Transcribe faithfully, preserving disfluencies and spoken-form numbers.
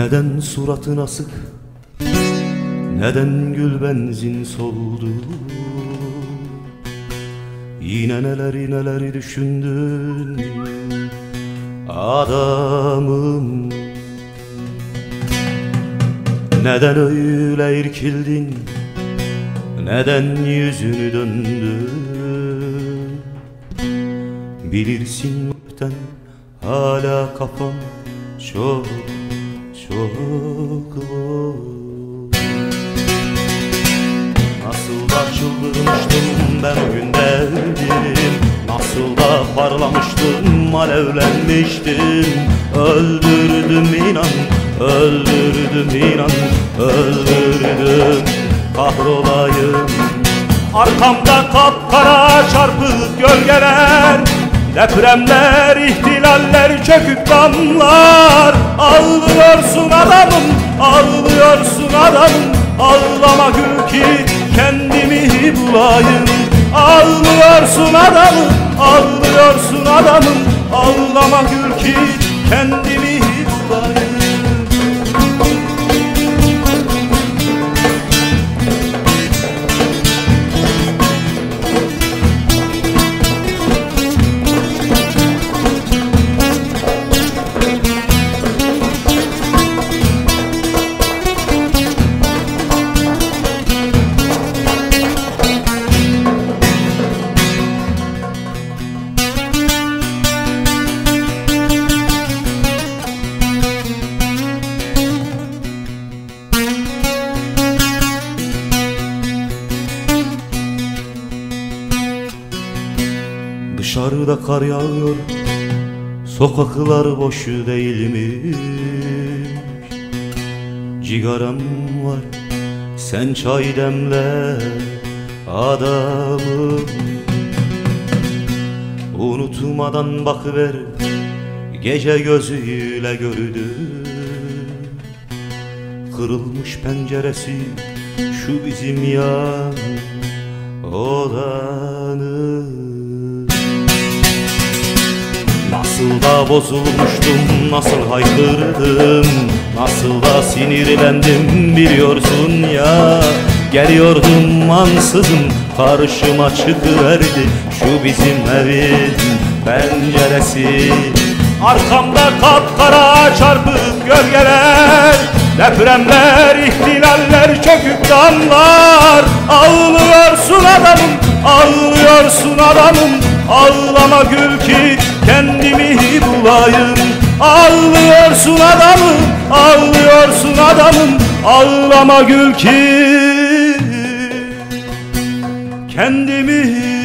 Neden suratın asık, neden gül benzin soldu? Yine neleri neleri düşündün adamım? Neden öyle irkildin, neden yüzünü döndün? Bilirsin öpten hala kafam çok çok zor. Nasıl da çıldırmıştım ben o gün derdim, nasıl da parlamıştım, alevlenmiştim. Öldürdüm inan, öldürdüm inan, öldürdüm, kahrolayım. Arkamda kapkara çarpık gölgeler, depremler, ihtilaller, çökük damlar. Ağlıyorsun adamım, ağlıyorsun adamım. Ağlama gül ki kendimi bulayım. Ağlıyorsun adamım, ağlıyorsun adamım. Ağlama gül ki kendimi bulayım. Dışarıda kar yağıyor, sokaklar boş değilmiş. Cigaram var, sen çay demle adamım. Unutmadan bakıver, gece gözüyle gördüm. Kırılmış penceresi şu bizim yan odanın. Nasıl da bozulmuştum, nasıl haykırdım, nasıl da sinirlendim biliyorsun ya. Geliyordum ansızın, karşıma çıkıverdi şu bizim evin penceresi. Arkamda kapkara çarpık gölgeler, depremler, ihtilaller, çökük damlar. Ağlıyorsun adamım, ağlıyorsun adamım. Ağlama gül ki kendimi bulayım. Ağlıyorsun adamım, ağlıyorsun adamım. Ağlama gül ki kendimi